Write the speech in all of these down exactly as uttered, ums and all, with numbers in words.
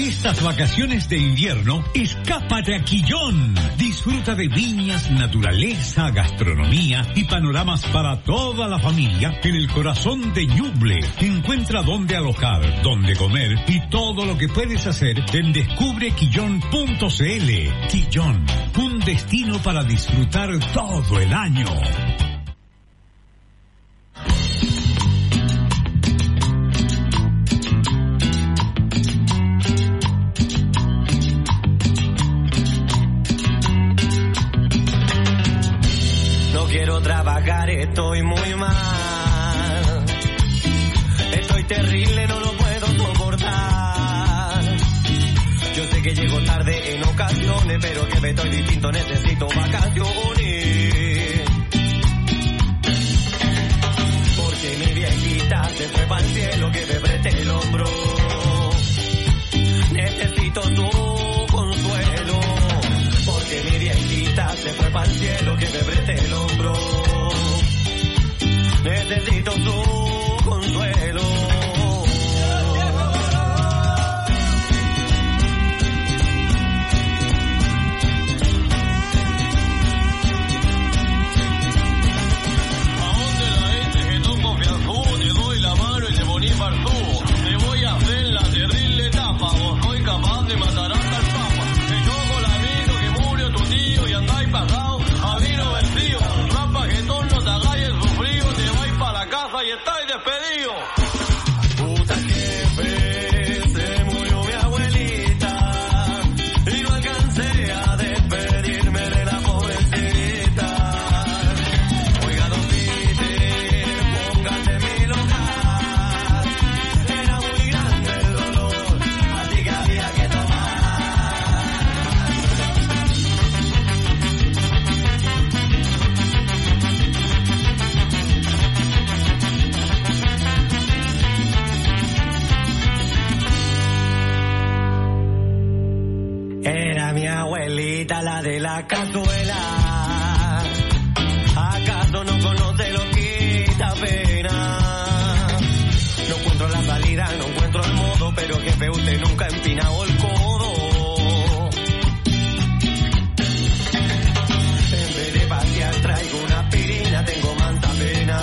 Estas vacaciones de invierno, escápate a Quillón. Disfruta de viñas, naturaleza, gastronomía y panoramas para toda la familia en el corazón de Ñuble. Encuentra dónde alojar, dónde comer y todo lo que puedes hacer en descubre quillón punto c l. Quillón, un destino para disfrutar todo el año. Trabajar, estoy muy mal, estoy terrible, no lo puedo soportar. Yo sé que llego tarde en ocasiones, pero que me estoy distinto, necesito vacaciones. Porque mi viejita se fue para el cielo, que me preste el hombro. Necesito tu consuelo. Porque mi viejita se fue para el cielo, que me preste el hombro. Necesito tu consuelo. ¿A dónde la gente que no confianzú? Te doy la mano y te poní farzú. Te voy a hacer la terrible etapa. Vos soy capaz de matar hasta el papa. Te choco el amigo que murió tu tío y andáis pasado a vino vencido. Rapa que todo no te hagáis el sufrido. Te vais para la casa y estáis despedidos. Puta jefe, se murió mi abuelita y no alcancé a despedirme de la pobrecita. Oiga, don Peter, póngase en mi lugar. Era muy grande el dolor, así que había que tomar. Era mi abuelita la de la cazuela. ¿Acaso no conoce lo que da pena? No encuentro la salida, no encuentro el modo, pero jefe, usted nunca ha empinado el codo. En vez de pasear traigo una aspirina, tengo manta pena.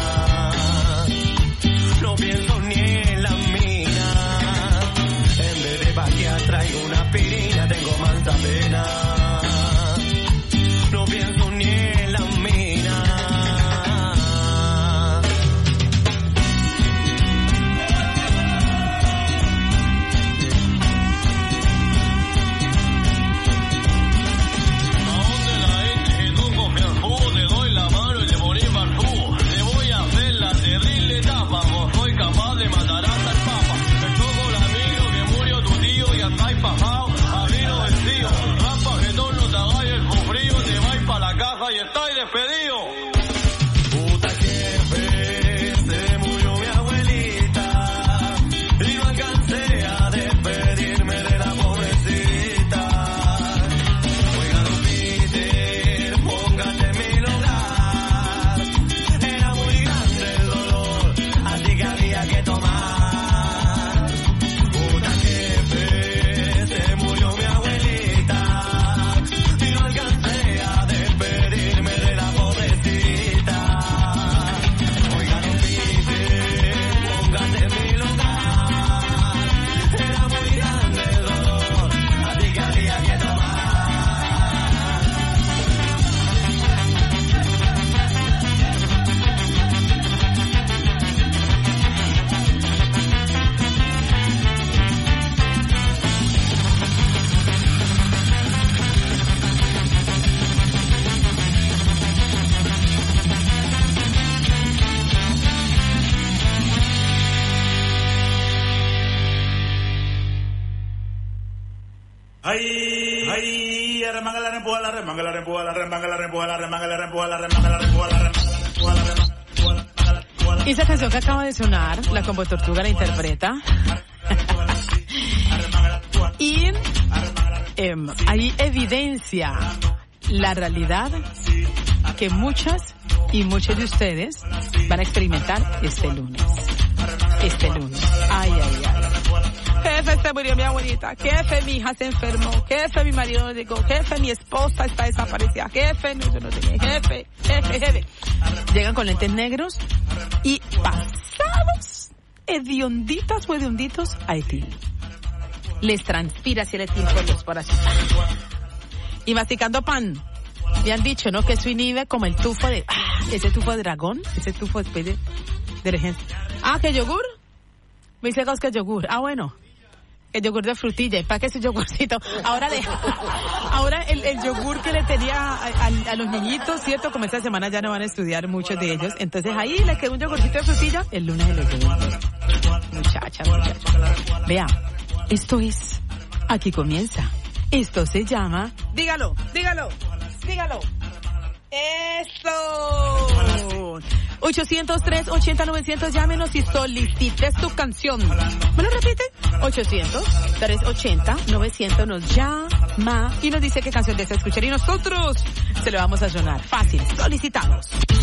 No pienso ni en la mina. En vez de pasear traigo una aspirina, tengo manta pena. No pienso ni en la mina. ¿A dónde la gente que no confianzú? Te doy la mano y te poní farzú. Te voy a hacer la terrible etapa. Vos soy capaz de matar hasta el papa. Te choco el amigo que murió tu tío y andáis pasado a vino vencido. Rapa que todo no te hagáis el sufrido. Te vais para la casa y estáis despedidos. Puta jefe, se murió mi abuelita y no alcancé a despedirme de la pobrecita. Oiga, don Peter, póngase en mi lugar. Era muy grande el dolor, así que había que tomar. Puta jefe, se murió mi abuelita y no alcancé a despedirme de la pobrecita. Oiga, don Peter, póngase en mi lugar. Era muy grande el dolor, así que había que tomar. Ay, ay, remanga la rempuja la remanga la rempuja la remanga la rempuja la remanga la rempuja la remanga la rempuja la remanga la rempuja la remanga la. Esa canción que acaba de sonar, la Combo Tortuga la interpreta. Y eh, ahí evidencia la realidad que muchas y muchos de ustedes van a experimentar este lunes. Este lunes. Ay, ay, ay. jefe se murió mi abuelita, jefe mi hija se enfermó, jefe mi marido no llegó, jefe mi esposa está desaparecida, jefe no, yo no tengo, jefe, jefe, jefe. Llegan con lentes negros y pasados, hedionditas o hedionditos a etil. Les transpira hacia el etil por los poros. Y masticando pan. Me han dicho, ¿no? Que eso inhibe como el tufo de... Ah, ese tufo de dragón, ese tufo después de... de gente. Ah, ¿que yogur? Me dice que yogur. Ah, bueno. El yogur de frutilla. ¿Para qué ese yogurcito? Ahora de... Ahora el, el yogur que le tenía a, a, a los niñitos, ¿cierto? Como esta semana ya no van a estudiar muchos de ellos. Entonces ahí les quedó un yogurcito de frutilla. El lunes de los yogur. Muchachas, muchachas. Vea, esto es... Aquí comienza. Esto se llama... Dígalo, dígalo. Dígalo. ¡Eso! ochocientos tres ochenta novecientos, llámenos y solicites tu canción. ¿Me lo repite? ochocientos tres ochenta novecientos nos llama y nos dice qué canción desea escuchar y nosotros se le vamos a sonar. Fácil, solicitamos.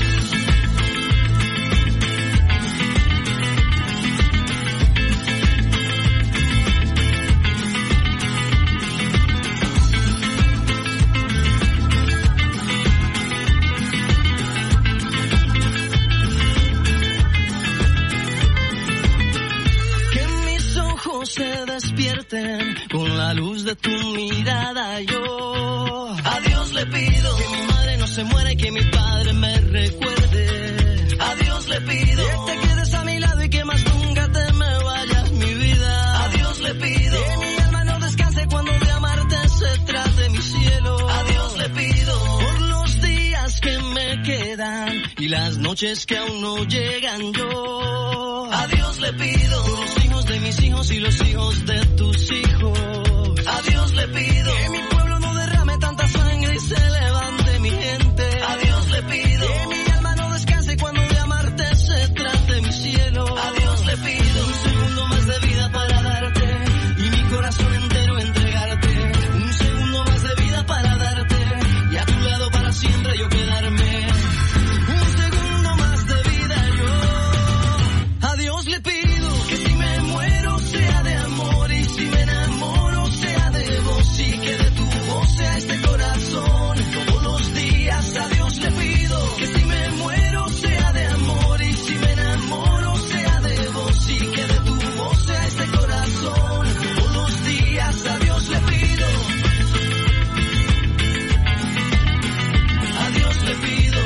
Se despierten con la luz de tu mirada. Yo a Dios le pido que mi madre no se muera y que mi padre me recuerde. A Dios le pido que te quedes a mi lado y que más nunca te me vayas, mi vida. A Dios le pido que mi alma no descanse cuando de amarte se trate, mi cielo. A Dios le pido por los días que me quedan y las noches que aún no llegan. Yo a Dios le pido por los hijos de mis hijos y los hijos de tus hijos. A Dios le pido que mi pueblo no derrame tanta sangre y se levante mi gente. A Dios le pido que mi alma no descanse cuando de amarte se trate, mi cielo. A Dios le pido un segundo más de vida para darte y mi corazón entero entregarte. Un segundo más de vida para darte y a tu lado para siempre yo quedarme. Un segundo más de vida yo. A Dios le pido que si me muero sea de amor y si me enamoro sea de vos y que de tu voz sea este corazón todos los días. A Dios le pido que si me muero sea de amor y si me enamoro sea de vos y que de tu voz sea este corazón todos los días. A Dios le pido, a Dios le pido.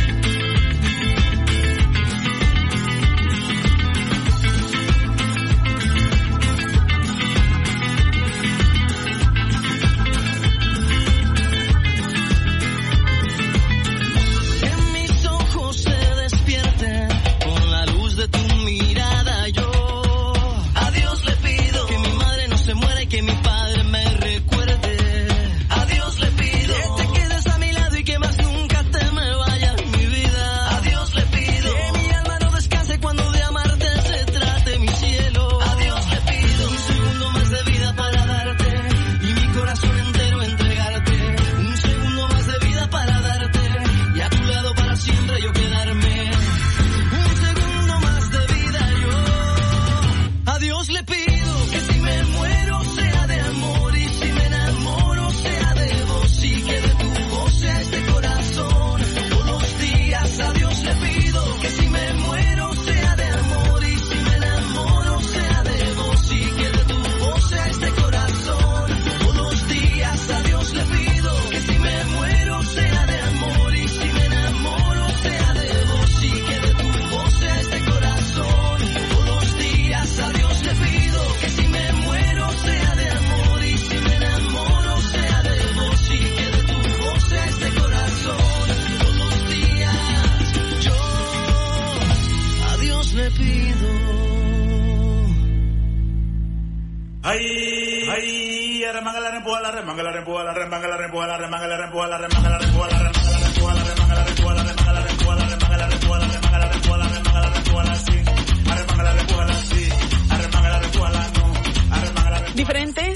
Diferentes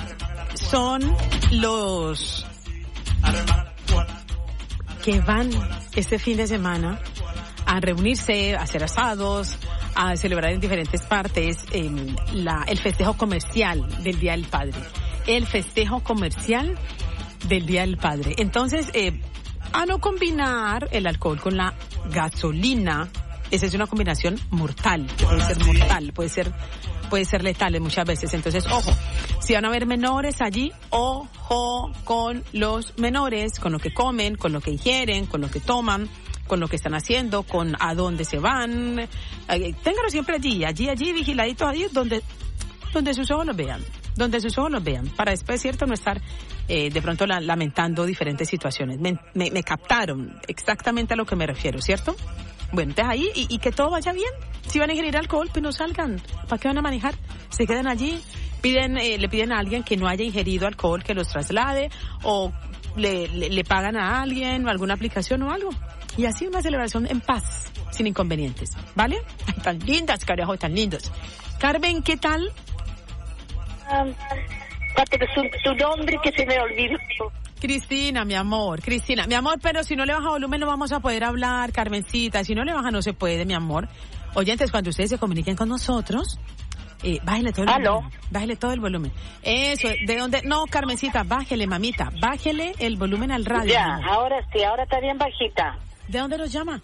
son los que van este fin de semana a reunirse, a hacer asados, a celebrar en diferentes partes eh, la, el festejo comercial del Día del Padre. El festejo comercial del Día del Padre. Entonces, eh, a no combinar el alcohol con la gasolina, esa es una combinación mortal, puede ser mortal, puede ser, puede ser letal muchas veces. Entonces, ojo, si van a haber menores allí, ojo con los menores, con lo que comen, con lo que ingieren, con lo que toman, con lo que están haciendo, con a dónde se van. Eh, ténganlo siempre allí, allí, allí, vigiladitos allí, donde, donde sus ojos los vean. Donde sus ojos los vean, para después, cierto, no estar eh, de pronto la, lamentando diferentes situaciones. Me, me, me captaron exactamente a lo que me refiero, ¿cierto? Bueno, entonces ahí, y, y que todo vaya bien. Si van a ingerir alcohol, pues no salgan. ¿Para qué van a manejar? Se quedan allí, piden, eh, le piden a alguien que no haya ingerido alcohol que los traslade, o le, le, le pagan a alguien, o alguna aplicación o algo. Y así una celebración en paz, sin inconvenientes, ¿vale? Tan lindas, carajo, tan lindos. Carmen, ¿qué tal? Um, su, su nombre que se me olvidó. Cristina, mi amor, Cristina, mi amor, pero si no le baja volumen no vamos a poder hablar, Carmencita, si no le baja no se puede, mi amor. Oyentes, cuando ustedes se comuniquen con nosotros, eh, bájele todo el ¿Aló? volumen, bájele todo el volumen. Eso, ¿de dónde? No, Carmencita, bájele, mamita, bájele el volumen al radio. Ya, ahora sí, ahora está bien bajita. ¿De dónde nos llama?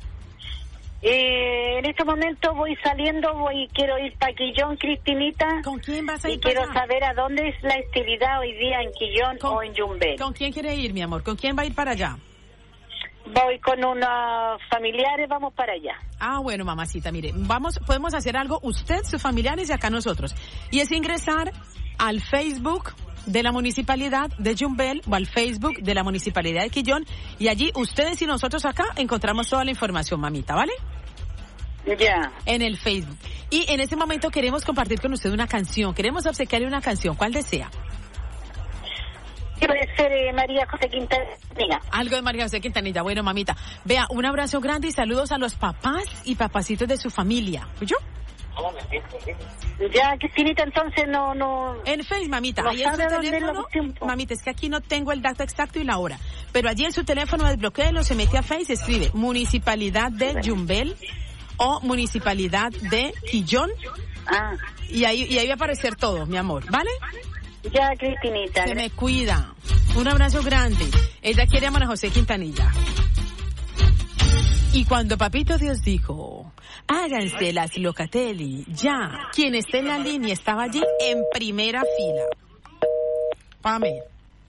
Eh, en este momento voy saliendo, voy quiero ir para Quillón, Cristinita. ¿Con quién vas a ir Y quiero para allá? saber a dónde es la actividad hoy día, en Quillón ¿Con- o en Yumbel. ¿Con quién quiere ir, mi amor? ¿Con quién va a ir para allá? Voy con unos familiares, vamos para allá. Ah, bueno, mamacita, mire, vamos, podemos hacer algo, usted, sus familiares y acá nosotros. Y es ingresar al Facebook de la Municipalidad de Yumbel o al Facebook de la Municipalidad de Quillón, y allí ustedes y nosotros acá encontramos toda la información, mamita, ¿vale? Ya. En el Facebook. Y en este momento queremos compartir con usted una canción, queremos obsequiarle una canción, ¿cuál desea? Puede ser eh, María José Quintanilla. Algo de María José Quintanilla. Bueno, mamita, vea, un abrazo grande y saludos a los papás y papacitos de su familia. ¿Yo? Ya, Cristinita, entonces no, no... En Facebook, mamita, No ahí en su sabe dónde teléfono, lo tiempo. mamita, es que aquí no tengo el dato exacto y la hora, pero allí en su teléfono desbloquéelo, se mete a Facebook, escribe Municipalidad de Yumbel o Municipalidad de Quillón, Ah, y ahí, y ahí va a aparecer todo, mi amor, ¿vale? ya, Cristinita. Se me cuida. Un abrazo grande. Ella quiere a María José Quintanilla. Y cuando Papito Dios dijo, háganse las Locatelli, ya, quien esté en la línea estaba allí en primera fila. Pame.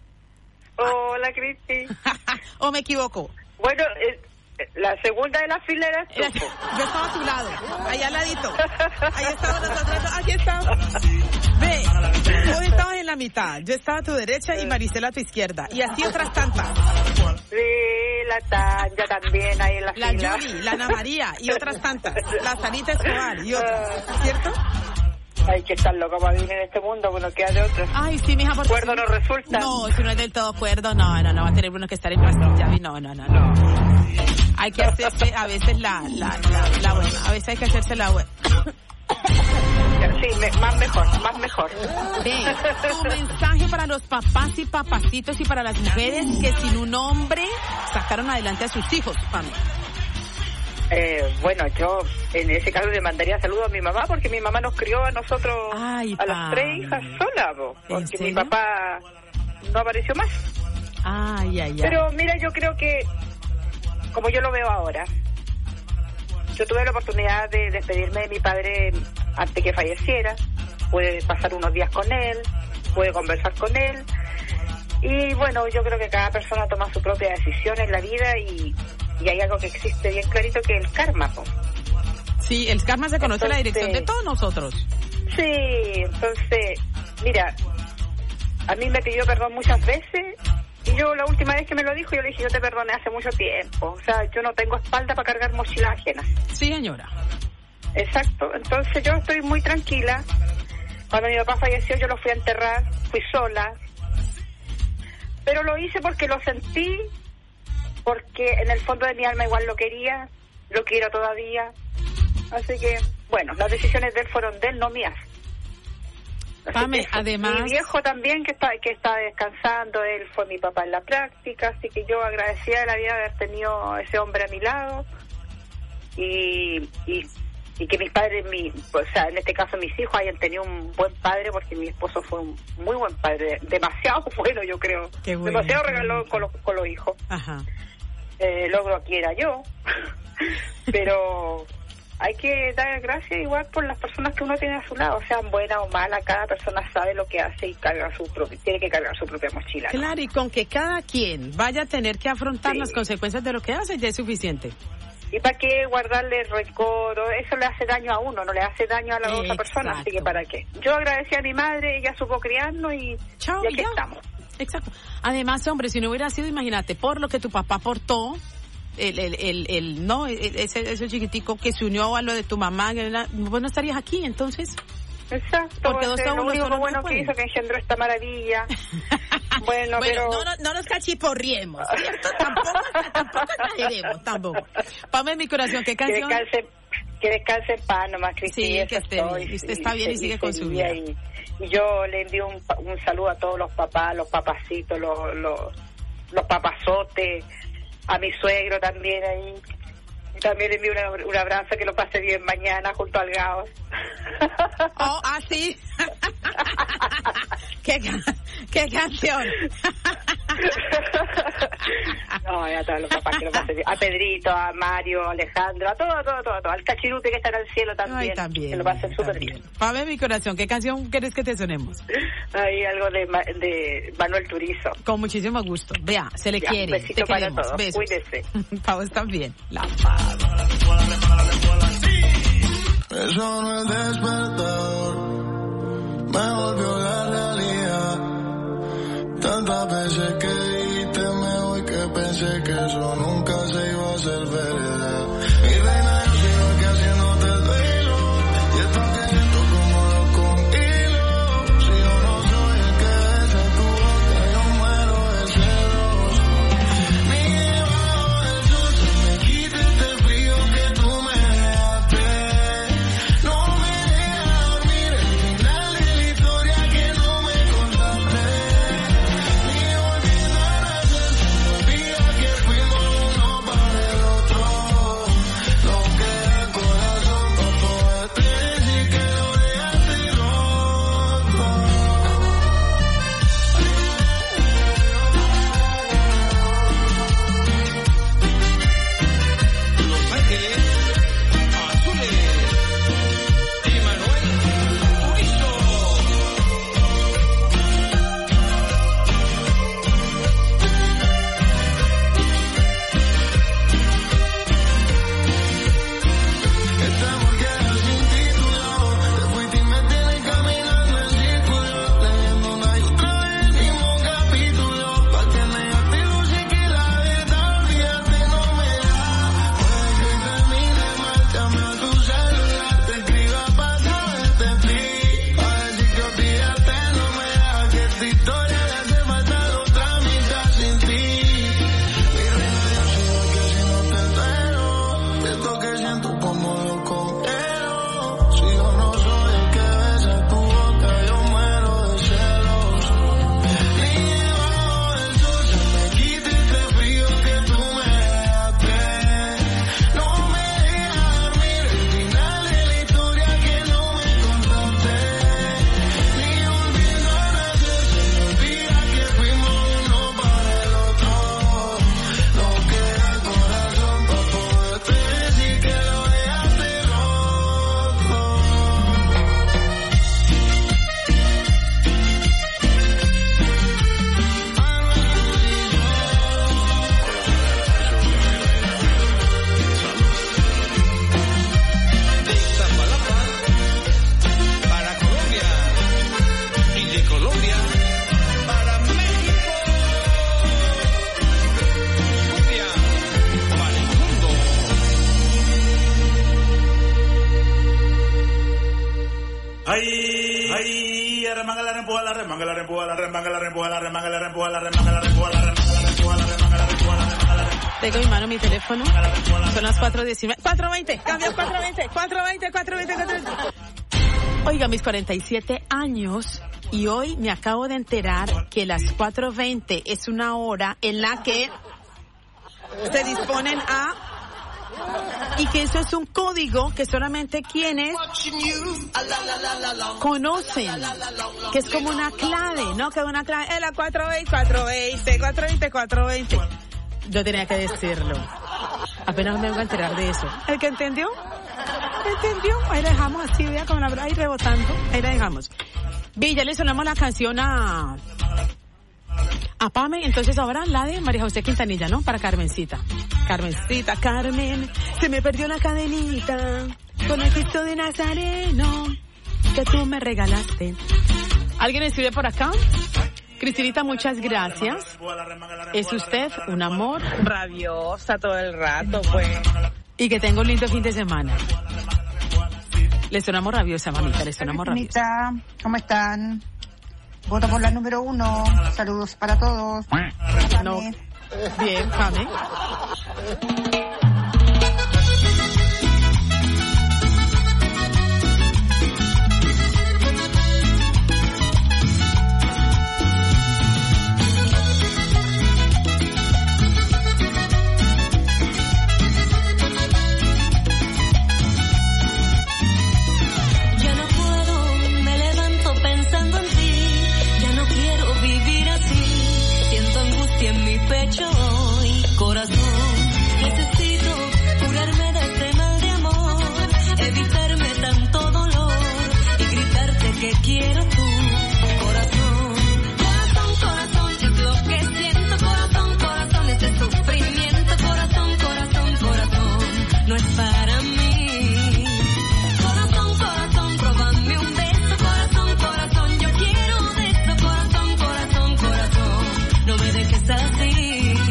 Hola, Cristi. ¿O me equivoco? Bueno, eh, la segunda de la fila eras tú. Era- Yo estaba a tu lado, ahí al ladito. Ahí estaba nosotros, aquí estaba. Ve, vos estabas en la mitad, yo estaba a tu derecha y Maricela a tu izquierda. Y así otras tantas. Sí, la Tanja también ahí en la, La fila. Yuri, la Ana María y otras tantas. La Sarita Escobar y otras, ¿cierto? Hay que estar loco para vivir en este mundo, bueno, queda de otro. Ay, sí, mija, porque... Cuerdo no resulta. No, si no es del todo cuerdo, no, no, no, va a tener uno que estar en pastilla. No, no, no, no. Hay que hacerse a veces la, la, la, la buena, a veces hay que hacerse la buena. Sí, me- más mejor, más mejor. Ve, tu mensaje para los papás y papacitos y para las mujeres que sin un hombre sacaron adelante a sus hijos, Pame. Eh, bueno, yo en ese caso le mandaría saludos a mi mamá porque mi mamá nos crió a nosotros, Ay, a las Pame. tres hijas solas, po, ¿En porque mi serio? papá no apareció más. Ay, ay, ay. Pero mira, yo creo que, como yo lo veo ahora, yo tuve la oportunidad de despedirme de mi padre antes que falleciera, pude pasar unos días con él, pude conversar con él, y bueno, yo creo que cada persona toma su propia decisión en la vida y, y hay algo que existe bien clarito que es el karma, po. Sí, el karma se conoce la Entonces- dirección de todos nosotros. Sí, entonces, mira, a mí me pidió perdón muchas veces y yo la última vez que me lo dijo, yo le dije, yo te perdoné hace mucho tiempo. O sea, yo no tengo espalda para cargar mochilas ajenas. Sí, señora. Exacto, entonces yo estoy muy tranquila. Cuando mi papá falleció yo lo fui a enterrar, fui sola. Pero lo hice porque lo sentí, porque en el fondo de mi alma igual lo quería, lo quiero todavía. Así que, bueno, las decisiones de él fueron de él, no mías. Así Pame, que eso. además- Mi viejo también, que está que está descansando, él fue mi papá en la práctica, así que yo agradecida de la vida de haber tenido a ese hombre a mi lado. Y, y y que mis padres, mi, o sea, en este caso mis hijos hayan tenido un buen padre, porque mi esposo fue un muy buen padre, demasiado bueno, yo creo. Qué bueno, demasiado qué regaló bonito. con los, con los hijos. Ajá. Eh, logro aquí era yo, pero hay que dar gracias igual por las personas que uno tiene a su lado, sean buenas o malas, cada persona sabe lo que hace y carga su propia, tiene que cargar su propia mochila, ¿no? Claro, y con que cada quien vaya a tener que afrontar Sí. las consecuencias de lo que hace ya es suficiente. ¿Y para qué guardarle rencor? Eso le hace daño a uno, no le hace daño a la otra Exacto. persona, así que ¿para qué? Yo agradecí a mi madre, ella supo criarnos y, Chao, y aquí ya. estamos. Exacto. Además, hombre, si no hubiera sido, imagínate, por lo que tu papá aportó, el, el, el, el no, el- ese, ese chiquitico que se unió a lo de tu mamá, que era- vos no estarías aquí, entonces. Exacto, Porque dos es a lo uno único solo no bueno que pueden. hizo que engendró esta maravilla. Bueno, Bueno, pero... no, no, no nos cachiporriemos, ¿cierto? Tampoco, tampoco exageremos, tampoco. Pame mi corazón, ¿qué Que canción? descanse, que descanse en paz nomás, Cristina. Sí, eso que esté estoy, bien. Usted está bien y sigue con su vida. Y, y yo le envío un, pa- un saludo a todos los papás, los papacitos, los, los, los papazotes, a mi suegro también ahí. Y también le envío una- un abrazo, que lo pase bien mañana junto al Gaos. Oh, ah, sí. ¿Qué, ca- qué canción? No, y a todos los papás que lo pasen bien. A Pedrito, a Mario, a Alejandro, a todo, a todo, a todo, a todo. Al Cachirute que está en el cielo también. Ay, también. Que lo pasen súper también. bien. Pame mi corazón, ¿qué canción quieres que te sonemos? Ahí algo de, Ma- de Manuel Turizo. Con muchísimo gusto. Vea, se le Ya, quiere. besito Te para queremos. todos. Besos. Cuídese. Pau, estás bien. La Eso no es despertador, me volvió la realidad. Tantas veces que dijiste me voy que pensé que eso nunca se iba a hacer verdad. Mi reina, yo sigo aquí haciéndote el duelo, y esto que siento como loco contigo. Si yo no soy el que besa tu boca, yo muero de celos. Ni debajo del sol se me quita este frío que tú me dejaste. No me deja dormir el final de la historia que no me contaste. Ni volviendo a nacer se me olvida que fuimos uno para el otro. No queda corazón para poderte decir que lo dejaste roto. Los Ángeles Azules, Emanuel Turizo. Estamos quedando sin título, te fuiste y me tienes caminando en círculo, leyendo una y otra vez el mismo capítulo, pa' que negativo sí que la verdad, olvídate, no me da. Puede que hoy termine mal, llame a tu celular, te escriba pa' saberte ti, pa' decir que olvídate, no me da, que esta historia le hace falta la otra mitad sin ti. Mi reina, yo sigo aquí haciéndote el duelo, de esto que siento como loco quiero. Si yo no soy el que besa tu boca, yo muero de celos. Ni debajo del sol se me quita este frío que tú me dejaste. No me deja dormir el final de la historia que no me contaste. Ni volviendo a nacer se me olvida que fuimos uno para el otro. No queda corazón para poderte decir que lo dejaste roto. De Iztapalapa para Colombia y de Colombia para México. Cumbia para el mundo. Ay, ay, remanga la rempuja la remanga la rempuja la remanga la rempuja la remanga la rempuja la remanga la rempuja la remanga la rempuja la remanga la rempuja la remanga la rempuja. Tengo en mi mano mi teléfono. Son las cuatro diecinueve. cuatro veinte. Cambio cuatro veinte. cuatro veinte, cuatro veinte, cuatro veinte. Oiga, mis cuarenta y siete años. Y hoy me acabo de enterar que las cuatro veinte es una hora en la que se disponen a y que eso es un código que solamente quienes conocen, que es como una clave, ¿no? Que es una clave, es la cuatro veinte, cuatro veinte, cuatro veinte, cuatro veinte. Yo tenía que decirlo. Apenas me vengo a enterar de eso. ¿El que entendió? ¿Entendió? Ahí la dejamos así, vea, con la ahí rebotando. Ahí la dejamos. Vi, ya le sonamos la canción a... a Pame, entonces ahora la de María José Quintanilla, ¿no? Para Carmencita. Carmencita, Carmen, se me perdió la cadenita con el Cristo de Nazareno que tú me regalaste. ¿Alguien escribe por acá? Cristinita, muchas gracias. Es usted un amor Rabiosa todo el rato, pues. y que tenga un lindo fin de semana. Le sonamos rabiosa, mamita, le sonamos rabiosa. Cristinita, ¿cómo están? Voto por la número uno. Saludos para todos. No. Bien, Pame. Hoy, corazón, necesito curarme de este mal de amor, evitarme tanto dolor y gritarte que quiero tú, corazón, corazón, corazón, es lo que siento, corazón, corazón, este sufrimiento, corazón, corazón, corazón, no es para mí, corazón, corazón, róbame un beso, corazón, corazón, yo quiero de esto, corazón, corazón, corazón, no me dejes así.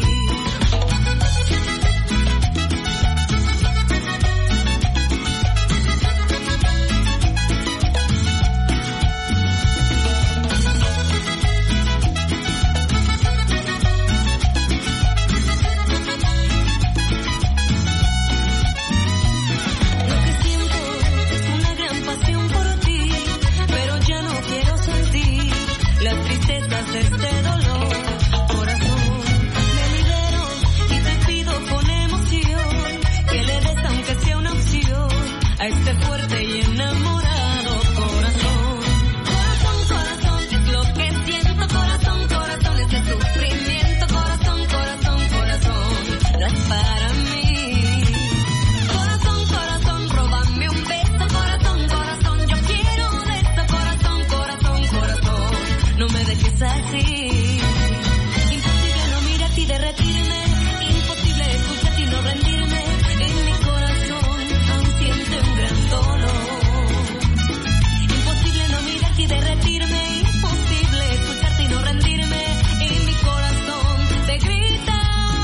Este dolor, corazón, me libero y te pido con emoción que le des aunque sea una opción a este fuerte y enamorado corazón. Corazón, corazón, es lo que siento, corazón, corazón, este sufrimiento, corazón, corazón, corazón, no es para mí. Corazón, corazón, róbame un beso, corazón, corazón, yo quiero de esto, corazón, corazón, corazón, no me dejes así. Imposible no mirarte y derretirme, imposible escucharte y no rendirme, en mi corazón aún siente un gran dolor. Imposible no mirarte y derretirme, imposible escucharte y no rendirme, en mi corazón te grita.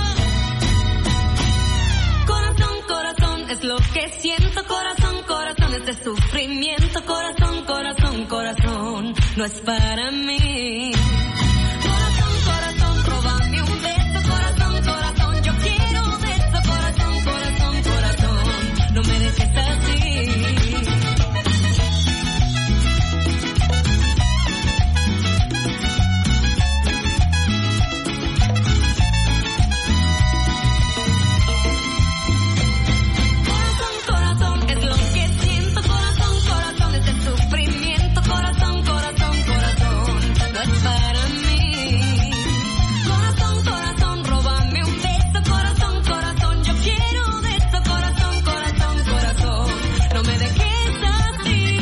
Corazón, corazón, es lo que siento, corazón, corazón, este sufrimiento, corazón, corazón, corazón, no es para mí. Corazón, corazón, róbame un beso, corazón, corazón, yo quiero de esto, corazón, corazón, corazón, no me dejes así. Corazón, corazón, es lo que siento, corazón, corazón, este sufrimiento, corazón, corazón, corazón, no es para mí. Corazón, corazón, róbame un beso, corazón, corazón, yo quiero de esto, corazón, corazón, corazón, no me dejes así.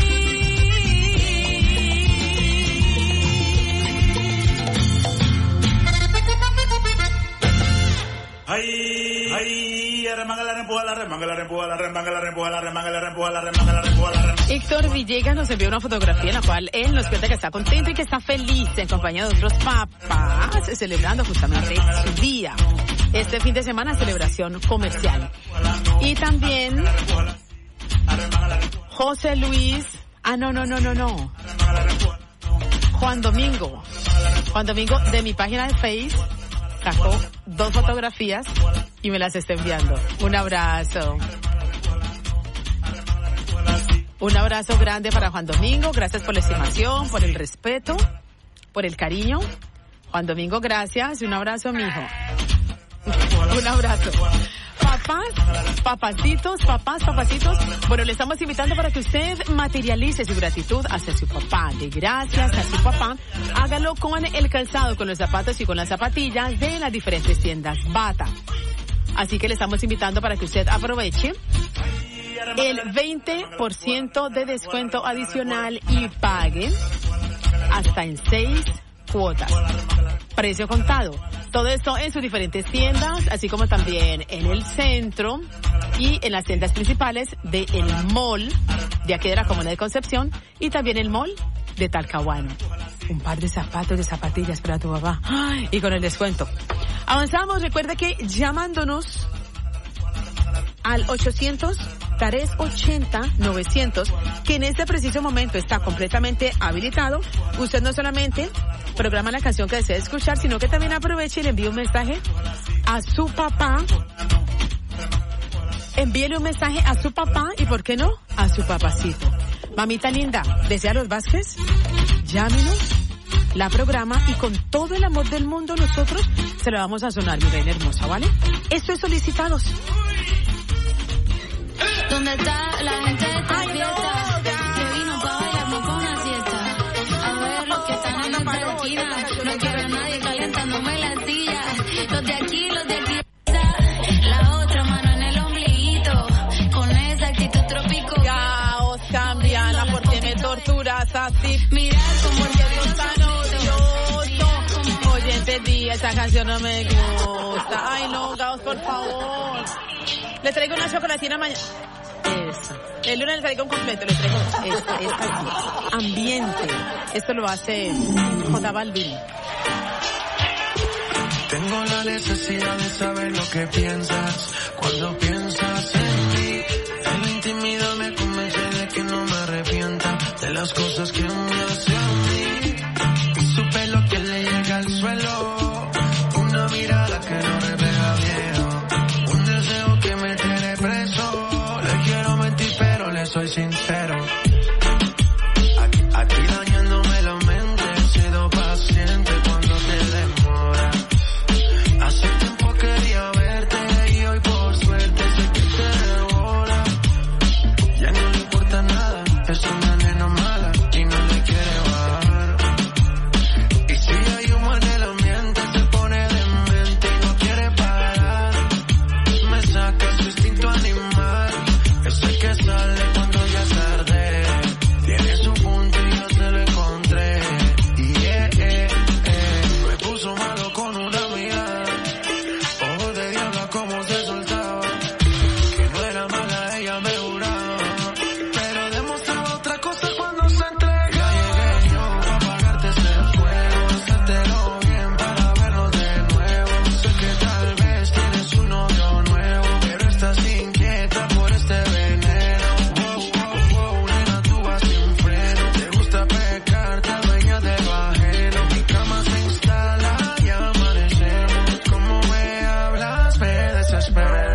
Ay, ay, remanga la rempuja la remanga la rempuja la remanga la rempuja la remanga la rempuja la remanga la rempuja la remanga. Héctor Villegas nos envió una fotografía en la cual él nos cuenta que está contento y que está feliz en compañía de otros papás, celebrando justamente su día. Este fin de semana, celebración comercial. Y también José Luis, ah, no, no, no, no, no. Juan Domingo. Juan Domingo de mi página de Facebook sacó dos fotografías y me las está enviando. Un abrazo. Un abrazo grande para Juan Domingo. Gracias por la estimación, por el respeto, por el cariño. Juan Domingo, gracias. Y un abrazo, mijo. Un abrazo. Papá. papás, papacitos, papás, papacitos. Bueno, le estamos invitando para que usted materialice su gratitud hacia su papá. De gracias a su papá, hágalo con el calzado, con los zapatos y con las zapatillas de las diferentes tiendas Bata. Así que le estamos invitando para que usted aproveche el veinte por ciento de descuento adicional y pague hasta en seis cuotas. Precio contado. Todo esto en sus diferentes tiendas, así como también en el centro y en las tiendas principales del mall de aquí de la Comuna de Concepción y también el mall de Talcahuano. Un par de zapatos, de zapatillas para tu papá. Ay, y con el descuento. Avanzamos. Recuerde que llamándonos al ochocientos, tres ochenta, novecientos, que en este preciso momento está completamente habilitado. Usted no solamente programa la canción que desea escuchar, sino que también aproveche y le envíe un mensaje a su papá. Envíele un mensaje a su papá y, ¿por qué no?, a su papacito. Mamita linda, ¿desea los Vázquez? Llámenos, la programa y con todo el amor del mundo nosotros se lo vamos a sonar, mi reina hermosa, ¿vale? Esto es Solicitados. ¿Dónde está la gente de esta fiesta? Que vino pa' bailar, no pa' una siesta. A ver los que están en esta esquina. No quiero a nadie calentándome la silla. Los de aquí, los de aquí. La otra mano en el ombliguito. Con esa actitud trópico. Ya os cambiana, ¿por qué me torturas así? Mira como porque Dios tan odioso. Oye, entendí, esa canción no me gusta. Ay, no, Gaos, por favor. Le traigo una chocolatina mañana. Eso. El lunes le traigo un completo, le traigo esto, esto aquí. Ambiente. Esto lo hace J Balvin. Tengo la necesidad de saber lo que piensas cuando piensas en mí. En la intimidad me convence de que no me arrepienta de las cosas que me hace a mí. Y su pelo que le llega al suelo, una mirada que no refleja viejo, un deseo que me tiene preso. Le quiero mentir pero le soy sincero. Aquí, aquí dañándome la mente, he sido paciente cuando te demoras. Hace tiempo quería verte y hoy por suerte sé que te devora. Ya no le importa nada, es una nena mala y no le quiere bajar. Y si hay humo en el ambiente se pone demente y no quiere parar. Me saca su instinto animal, ese que sale cuando ya es tarde. Tiene su punto y yo se lo encontré. Y yeah, yeah, yeah. Me puso malo con una mirada, ojos de diabla como se soltaba. Que no era mala, ella me juraba, pero demostraba otra cosa cuando se entregaba. Ya llegué yo a apagarte ese fuego, hacértelo bien para vernos de nuevo. Sé que tal vez tienes un novio nuevo, pero estás inquieta por este veneno. Wow, wow, wow, nena, tú vas sin freno. Te gusta pecar, te adueñas de lo ajeno. Mi cama se instala y amanecemos. Como me hablas, me desespero.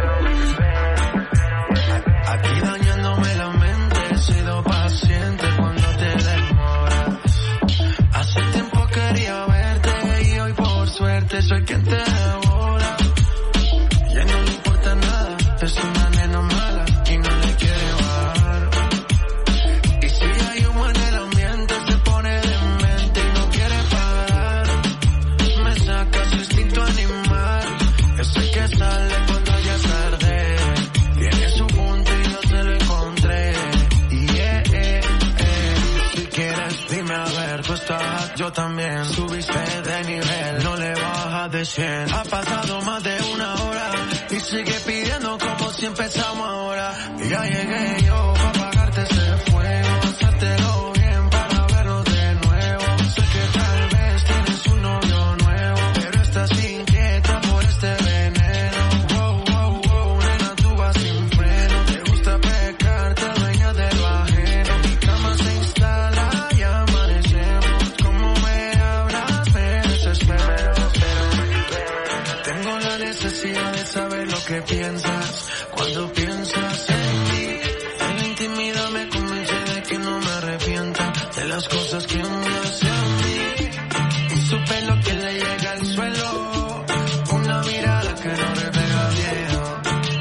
Aquí dañándome la mente, he sido paciente cuando te demoras. Hace tiempo quería verte y hoy por suerte soy quien te devora. Ya no le importa nada, es una nena mala y no le quiere bajar. Y si hay humo en el ambiente se pone demente y no quiere parar. Me saca su instinto animal, ese que sale cuando ya es tarde. Tiene su punto y yo se lo encontré. Y yeah, yeah, yeah. Si quieres dime a ver, tú estás, yo también. Subiste de nivel, no le bajas de cien. Ha pasado más de una hora y sigue pidiendo como si empezamos ahora. Y ya llegué yo a apagarte ese fuego, hacértelo bien para vernos de nuevo. Sé que tal vez tienes un novio nuevo, pero estás inquieta por este veneno. Wow, wow, wow, nena, tú vas sin freno. Te gusta pecar, te adueñas de lo ajeno. Mi cama se instala y amanecemos. Como me hablas, me desespero. Tengo la necesidad de saber lo que piensas cuando piensas en mí. En la intimidad me convence de que no me arrepienta de las cosas que me hace a mí. Y su pelo que le llega al suelo, una mirada que no refleja viejo,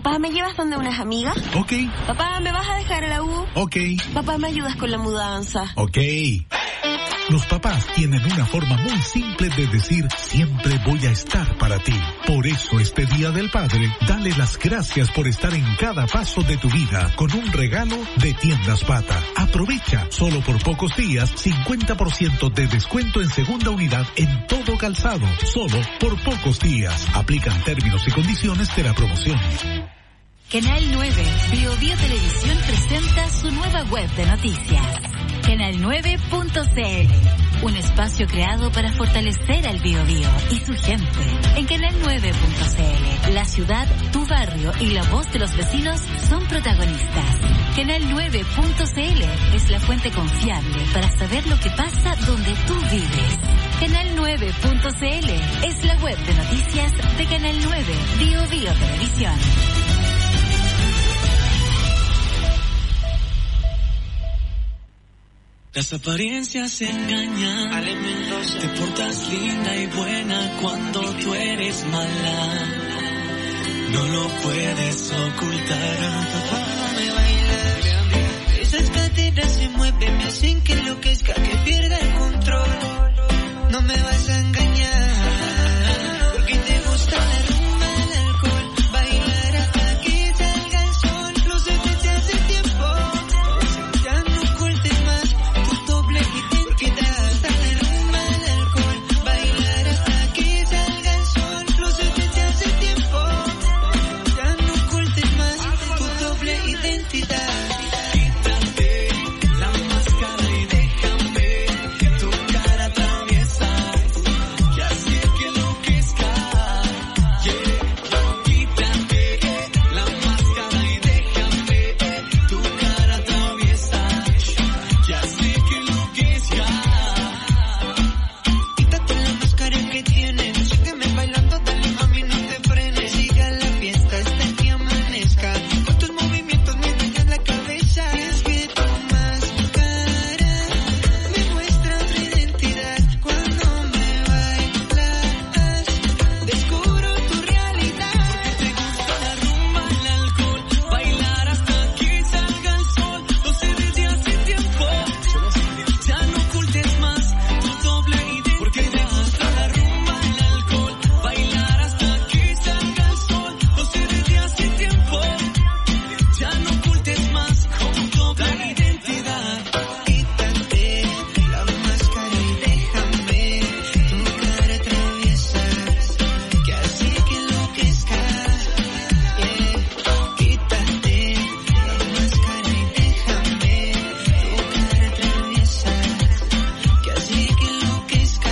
Papá, ¿me llevas donde unas amigas? Ok. Papá, ¿me vas a dejar a la U? Ok. Papá, ¿me ayudas con la mudanza? Ok. Los papás tienen una forma muy simple de decir siempre voy a estar para ti. Por eso este Día del Padre, dale las gracias por estar en cada paso de tu vida con un regalo de Tiendas Pata. Aprovecha, solo por pocos días, cincuenta por ciento de descuento en segunda unidad en todo calzado. Solo por pocos días. Aplican términos y condiciones de la promoción. Canal nueve, Bio Bio Televisión presenta su nueva web de noticias. Canal nueve punto c l, un espacio creado para fortalecer al Bio Bio y su gente. En Canal nueve punto c l, la ciudad, tu barrio y la voz de los vecinos son protagonistas. Canal nueve punto c l es la fuente confiable para saber lo que pasa donde tú vives. Canal nueve punto c l es la web de noticias de Canal nueve, Bio Bio Televisión. Las apariencias engañan. Te portas linda y buena cuando tú eres mala. No lo puedes ocultar. Me baila. Esas caderas se mueven, me hacen que enloquezca, que pierda el control. No me vas a engañar, porque te gusta la rumba, el alcohol, bailar hasta que salga el sol. Lo sé desde hace tiempo, ya no ocultes más. Doble identidad, la rumba, el alcohol, bailar hasta que salga el sol. Lo sé desde hace tiempo, ya no ocultes más tu doble identidad. Quítate la máscara y déjame tu cara traviesa, que así que enloquezca. Yeah. Quítate la máscara y déjame tu cara traviesa, que así que enloquezca. Quítate la máscara que tienes, sígueme bailando, dale mami, no te frenes. Siga la fiesta hasta que amanezca, con tus movimientos me dejan la cabeza. Es que tu máscara me muestra otra identidad. Cuando me bailas, descubro tu realidad. Te gusta la rumba, el alcohol, bailar hasta que salga el sol. Lo sé desde hace tiempo, ya no ocultes más tu doble identidad. Porque te gusta la rumba, el alcohol, bailar hasta que salga el sol. Lo sé desde hace tiempo, ya no ocultes más tu doble identidad. Quítate la máscara y déjame tu cara traviesa, que así que enloquezca. Yeah. Quítate la máscara y déjame tu cara traviesa, que así que enloquezca.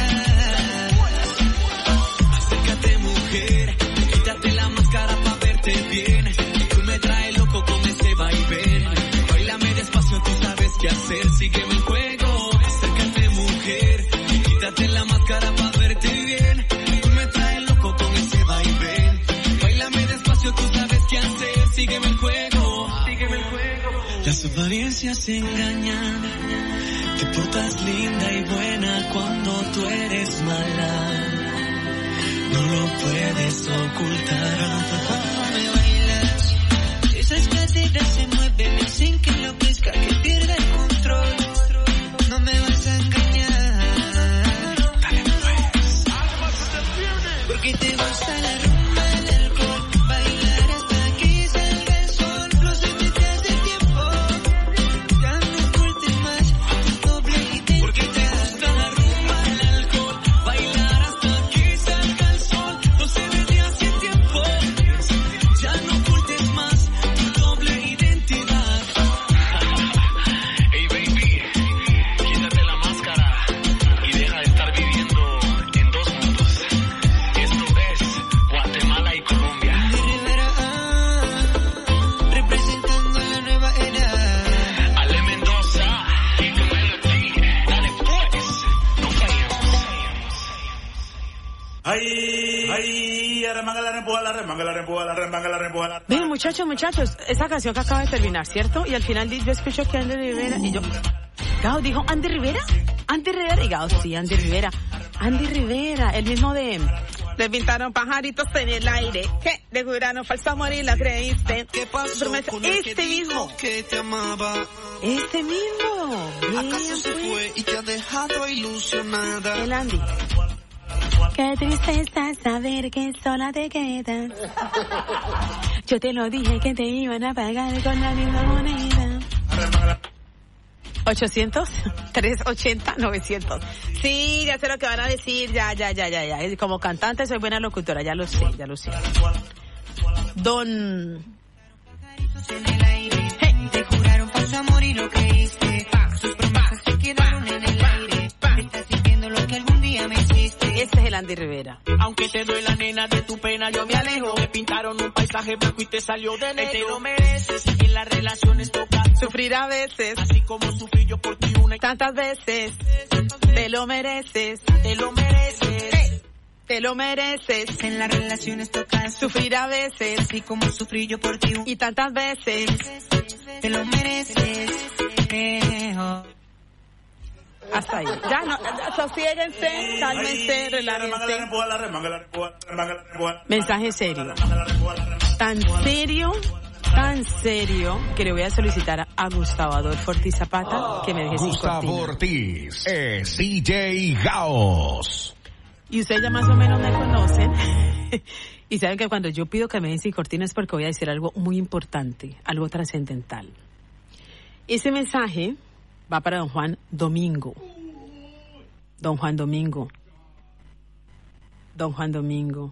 Acércate mujer, quítate la máscara pa' verte bien. Tú me traes loco con ese vaivén. Báilame despacio, tú sabes qué hacer, sígueme el juego. Acércate mujer, quítate la máscara pa' verte bien. Tú me traes loco con ese vaivén. Báilame despacio, tú sabes qué hacer, sígueme el juego. Sígueme el juego. Las apariencias engañan. Te portas linda y buena cuando tú eres mala. No lo puedes ocultar. Me bailas, esas caderas se mueven, me hacen que enloquezca, que pierda el control. No me vas a engañar, porque te gusta la rumba, el alcohol, bailar hasta que salga el sol. Lo sé desde hace tiempo, ya no ocultes más tu doble identidad. Porque te gusta la rumba, el alcohol, bailar hasta que salga el sol. Lo sé desde hace tiempo, ya no ocultes más tu doble identidad. Hey baby, quítate la máscara y deja de estar viviendo en dos mundos. Esto es Guatemala y Colombia. De Rivera, ah, representando la nueva era. Ale Mendoza y tu melody. Dale pues, no fallemos. Ay, ay, remanga la rempuja, la remanga la rempuja, la remanga la rempuja, la Ven, muchachos, muchachos, esa canción que acaba de terminar, ¿cierto? Y al final di- yo escucho que Andy Rivera y yo... Gao dijo, ¿Andy Rivera? Andy Rivera y Gao, sí, Andy Rivera. Andy Rivera, el mismo de Le pintaron pajaritos en el aire. ¿Qué? De juraron falso amor y la creíste. ¿Qué pasó Promesa- con el Este que mismo. dijo que te amaba? Este mismo. ¿Acaso se fue y te ha dejado ilusionada? El Andy. Qué tristeza saber que sola te quedas. Yo te lo dije que te iban a pagar con la misma moneda. ochocientos, trescientos ochenta, novecientos. Sí, ya sé lo que van a decir. Ya, ya, ya, ya, ya. Como cantante soy buena locutora. Ya lo sé, ya lo sé. Don... Te juraron falso amor y lo creíste. Sus promesas se quedaron en el aire. Estás sintiendo lo que algún día me hiciste. Este es el Andy Rivera. Aunque te duela, nena, de tu pena yo me alejo. Me pintaron un paisaje blanco y te salió de negro. Te lo mereces, en las relaciones toca Sufrir a veces, así como sufrí yo por ti una y tantas veces. Te lo mereces, te lo mereces. te lo mereces. En las relaciones toca Sufrir a veces, así como sufrí yo por ti. y tantas veces. Te lo mereces. Eh, oh. Hasta ahí. Ya no, sosiéguense, cálmense, relájense. Mensaje serio. Tan serio, tan serio, que le voy a solicitar a Gustavo Adolfo Ortiz Zapata que me deje sin Gustavo cortina. Ortiz, es C J Gaos. Y ustedes ya más o menos me conocen. Y saben que cuando yo pido que me den sin cortina es porque voy a decir algo muy importante, algo trascendental. Ese mensaje va para don Juan Domingo. Don Juan Domingo. Don Juan Domingo.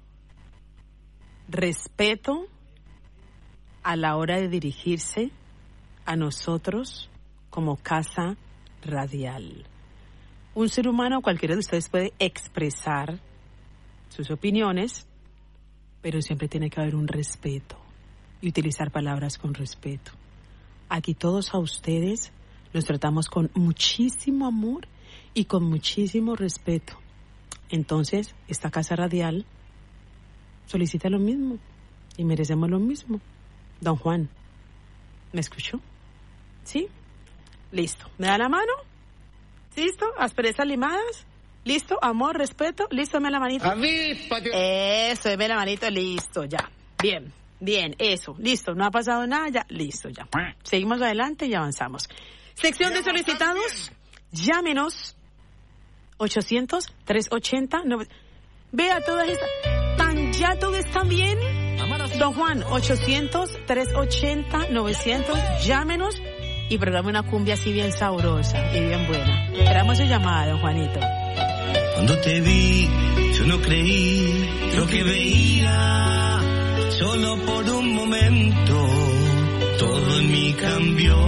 Respeto a la hora de dirigirse a nosotros como casa radial. Un ser humano, cualquiera de ustedes puede expresar sus opiniones, pero siempre tiene que haber un respeto y utilizar palabras con respeto. Aquí todos a ustedes los tratamos con muchísimo amor y con muchísimo respeto. Entonces, esta casa radial solicita lo mismo y merecemos lo mismo. Don Juan, ¿me escuchó? ¿Sí? Listo. ¿Me da la mano? ¿Listo? ¿Asperezas limadas? ¿Listo? Amor, respeto. ¿Listo? ¿Me da la manito? Eso, deme la manito. Listo, ya. Bien, bien, eso. Listo. No ha pasado nada, ya. Listo, ya. Seguimos adelante y avanzamos. Sección de solicitados. Llámenos. ochocientos, trescientos ochenta, nueve... Vea todas estas. ¿Tan ya todo está bien? Don Juan, ochocientos, trescientos ochenta, novecientos. Llámenos y programe una cumbia así bien sabrosa y bien buena. Esperamos su llamada, don Juanito. Cuando te vi, yo no creí lo que veía. Solo por un momento, todo en mí cambió.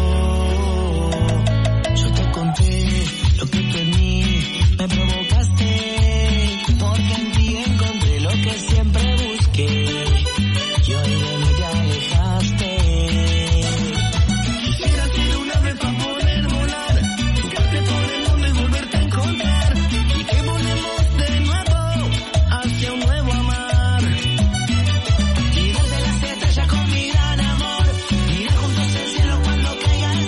Yo te conté lo que temí, me provocaste, porque en ti encontré lo que siempre busqué. Y hoy de mí te alejaste. Quisiera ser un ave para poder volar, buscarte por el mundo y volverte a encontrar. Y que volemos de nuevo hacia un nuevo amar. Y desde las estrellas con mi gran amor, mirar juntos el cielo cuando caiga el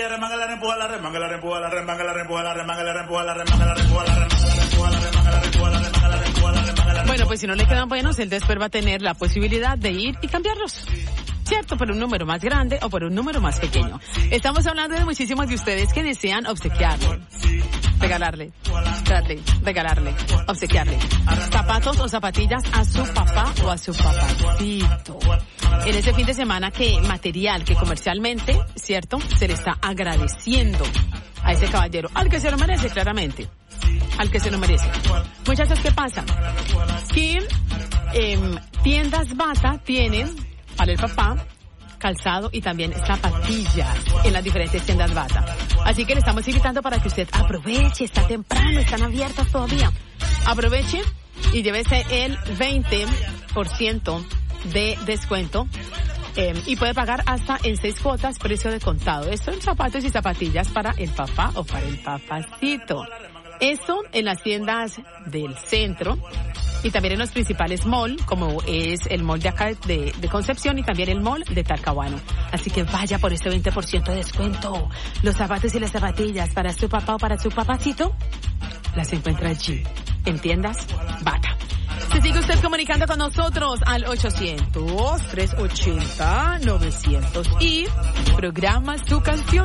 remangala, empuja la remangala, empuja la remangala, empuja la remangala, empuja la remangala, empuja la remangala, empuja la remangala, empuja la remangala, empuja la remangala. Bueno, pues si no le quedan buenos, él después va a tener la posibilidad de ir y cambiarlos. ¿Cierto? Por un número más grande o por un número más pequeño. Estamos hablando de muchísimos de ustedes que desean obsequiarle, regalarle, darle, regalarle, obsequiarle zapatos o zapatillas a su papá o a su papacito. En ese fin de semana que material, que comercialmente, ¿cierto? Se le está agradeciendo a ese caballero, al que se lo merece claramente, al que se lo merece. Muchachos, ¿qué pasa? Que eh, tiendas Bata tienen para el papá calzado y también zapatillas en las diferentes tiendas Bata. Así que le estamos invitando para que usted aproveche, está temprano, están abiertas todavía. Aproveche y llévese el veinte por ciento de descuento eh, y puede pagar hasta en seis cuotas, precio de contado. Esto en zapatos y zapatillas para el papá o para el papacito. Esto en las tiendas del centro y también en los principales mall, como es el mall de acá de, de Concepción y también el mall de Talcahuano. Así que vaya por este veinte por ciento de descuento. Los zapatos y las zapatillas para su papá o para su papacito las encuentra allí, en tiendas Bata. Se sigue usted comunicando con nosotros al ochocientos, trescientos ochenta, novecientos y programa su canción.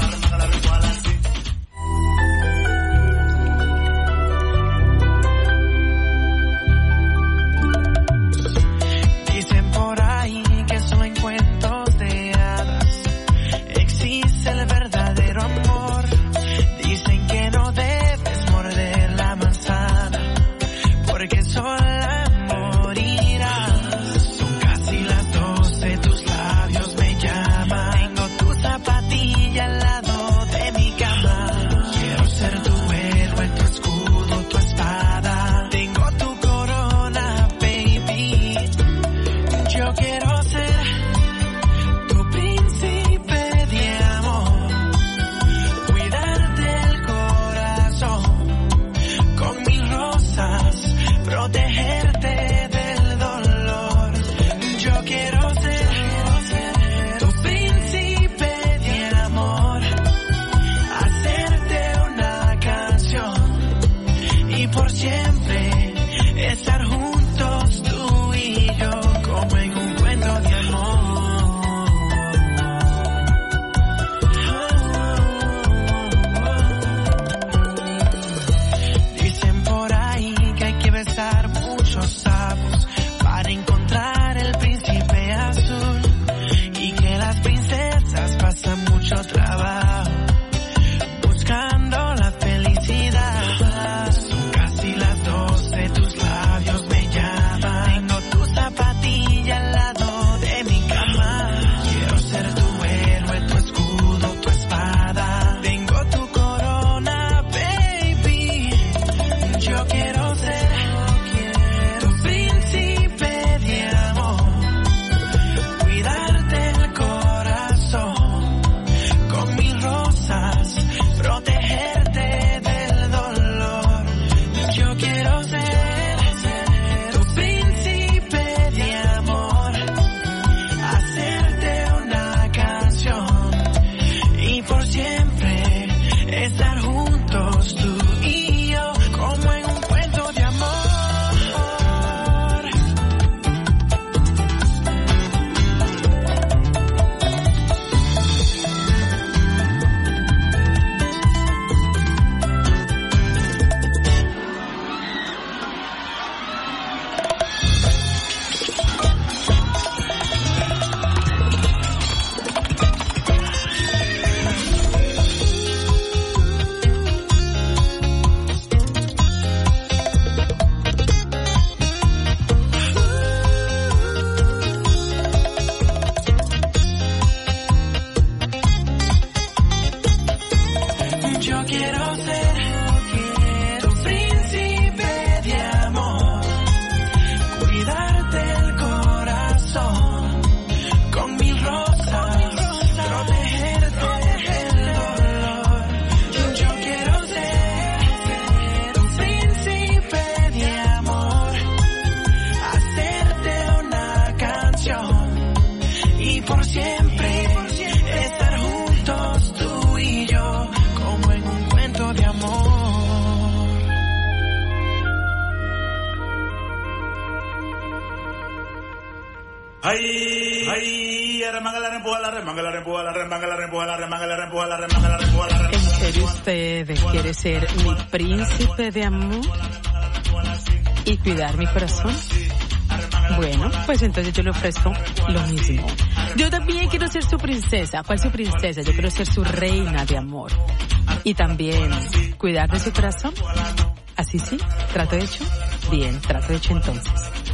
Por ahí que solo en cuentos de hadas existe el verdadero amor. Dicen que no debes morder la manzana porque sola morirás. Son casi las doce, tus labios me llaman. Tengo tu zapatilla al lado de mi cama. Ay, ay, remanga la empuja la remanga la empuja la remanga la empuja la remanga la empuja la remanga la empuja la remanga. ¿En serio usted quiere ser mi príncipe de amor y cuidar mi corazón? Bueno, pues entonces yo le ofrezco lo mismo. Yo también quiero ser su princesa. ¿Cuál su princesa? Yo quiero ser su reina de amor. Y también cuidar de su corazón. ¿Así sí? ¿Trato hecho? Bien, trato hecho entonces.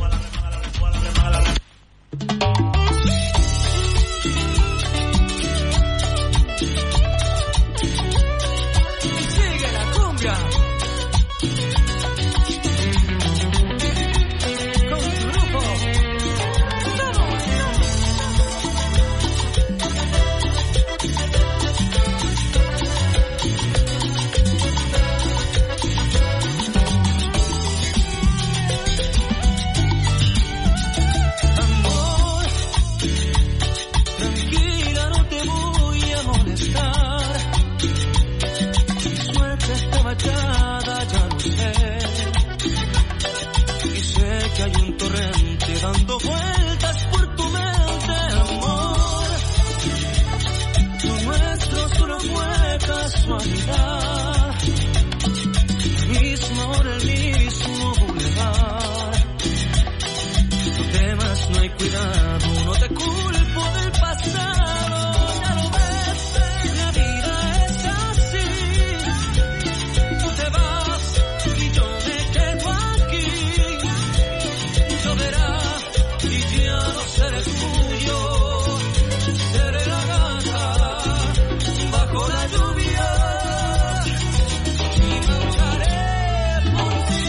Sigue la cumbia. Dando vueltas por tu mente, amor. Lo nuestro solo fue casualidad. Mismo en el mismo bulevar. No temas, no hay cuidado, no te culpo del pasado. Ya lo ves, la vida es así. Tú te vas y yo me quedo aquí. Lloverá y ya no seré tuyo, seré la gata bajo la lluvia y marcharé por ti.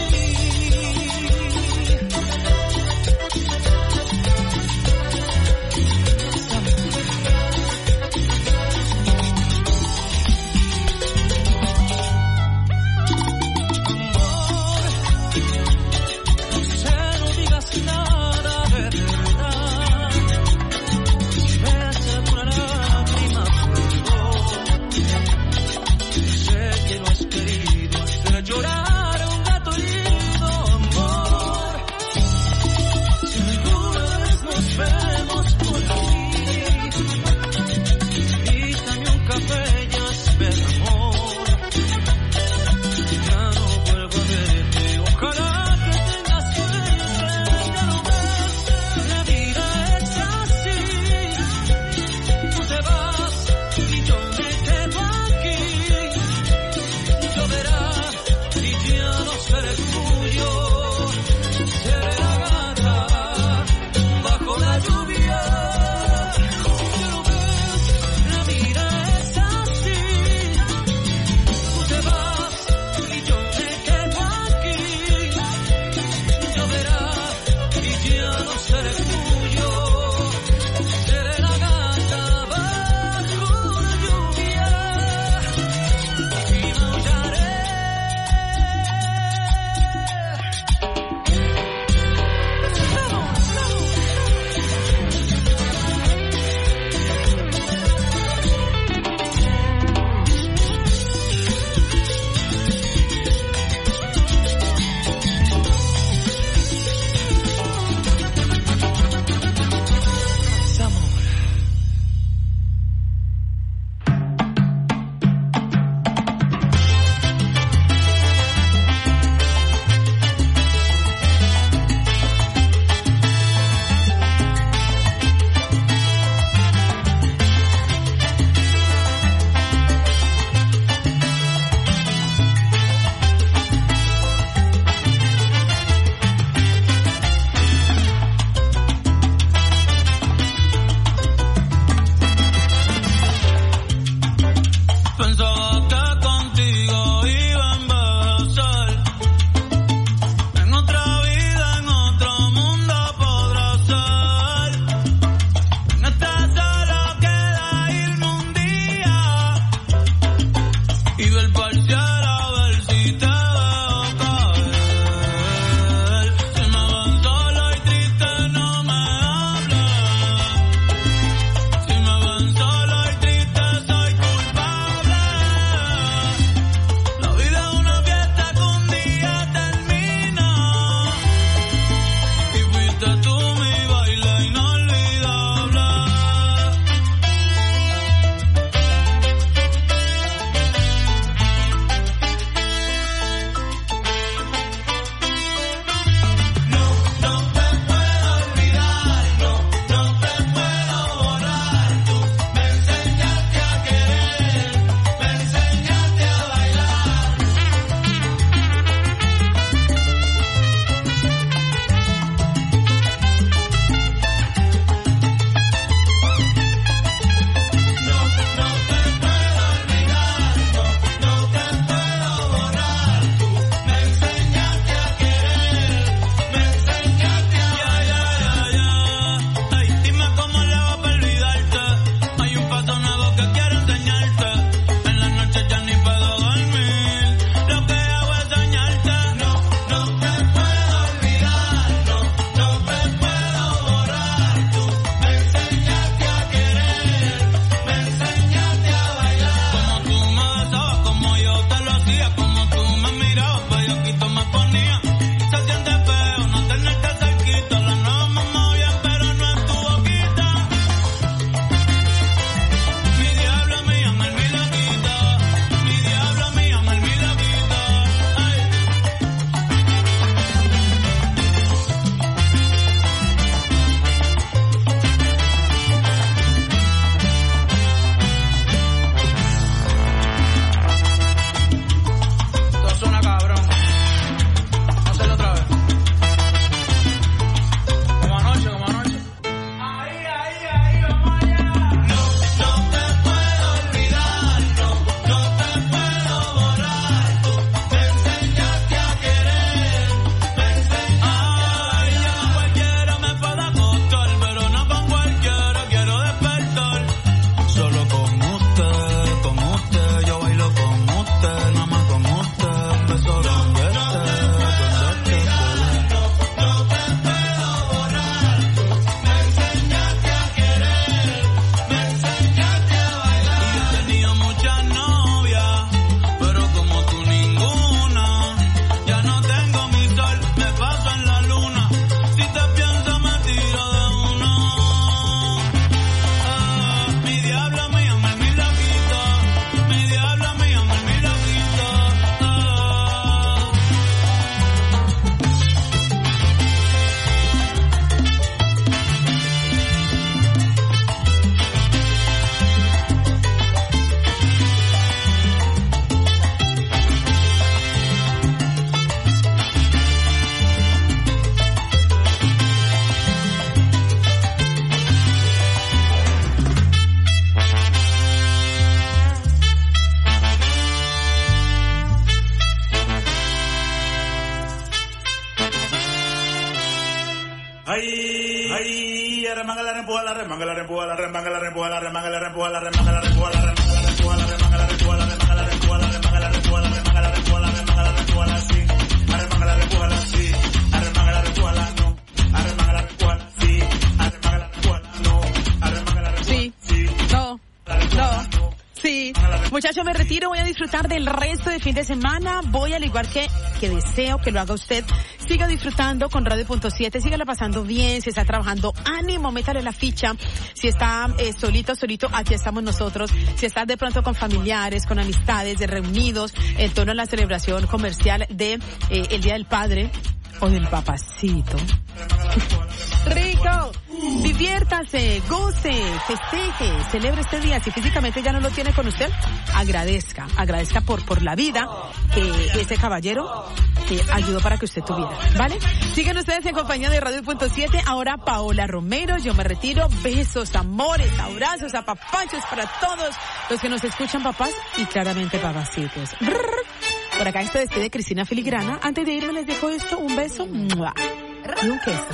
Ay, arremanga la rempuja la remanga la rempuja la remanga la rempuja la remanga la rempuja la remanga la rempuja la remanga la rempuja la remanga la rempuja la remanga la rempuja la remanga la rempuja la remanga la rempuja la remanga la rempuja la sí. Arremanga la rempuja la sí. Arremanga la rempuja la no. Arremanga la rempuja la sí. Arremanga la rempuja la no. Arremanga la rempuja sí. No. No. Sí, muchachos, me retiro, voy a disfrutar del resto de fin de semana, voy al igual que, que deseo que lo haga usted, siga disfrutando con Radio Punto siete, sígala pasando bien, si está trabajando, ánimo, métale la ficha, si está eh, solito, solito, aquí estamos nosotros, si está de pronto con familiares, con amistades, de reunidos, en torno a la celebración comercial de eh, el Día del Padre o del Papacito. Rico, diviértase, goce, festeje, celebre este día. Si físicamente ya no lo tiene con usted, agradezca, agradezca por por la vida que ese caballero que ayudó para que usted tuviera, ¿vale? Sigan ustedes en compañía de Radio Punto siete. Ahora Paola Romero, yo me retiro. Besos, amores, abrazos, apapachos para todos los que nos escuchan, papás, y claramente papacitos. Por acá se despide Cristina Filigrana. Antes de irme les dejo esto, un beso ¡mua! Y un queso.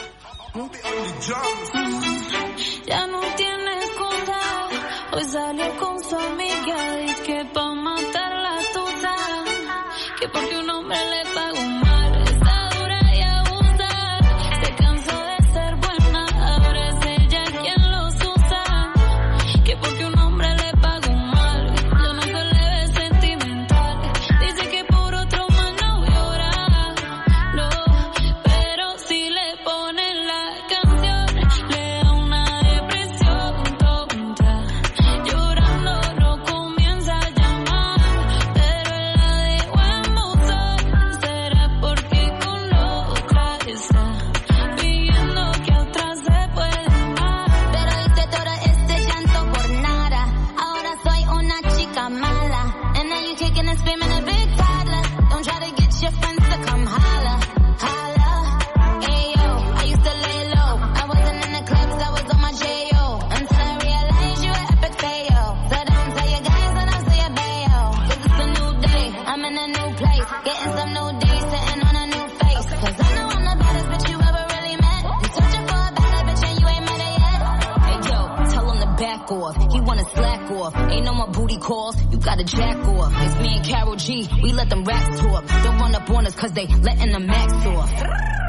Ya no tiene excusa, hoy salió con su amiga y que pa' matar la tusa, que porque un hombre le pagó mal, está dura y abusa, se cansó de ser buena, ahora es ella quien los usa, que porque un hombre le pagó mal, yo no se le ve sentimental, dice que por otro más no llora, no, pero si le ponen la canción, le da una depresión tonta, llorando no comienza a llamar, pero él la dejó en buzón, será porque con otra está pidiendo que a otra se puede amar, pero hice todo este llanto por nada, ahora soy una chica mala, and now you kicking and screaming a big toddler, don't try to get your friends to come holla, holla, ayo, I used to lay low, I wasn't in the clubs, I was on my J O, until I realized you were epic fail, so don't tell your guys and I'll say your bayo, cause it's a new day, I'm in a new place, getting some new days, sitting on a new face, cause I know I'm the baddest bitch you ever really met, you searching for a better bitch and you ain't met her yet, hey yo, tell him to back off, he wanna slack off, ain't no more booty calls, you gotta jack off, it's me and Karol G, we let them racks talk, don't run up on us cause they letting the max off.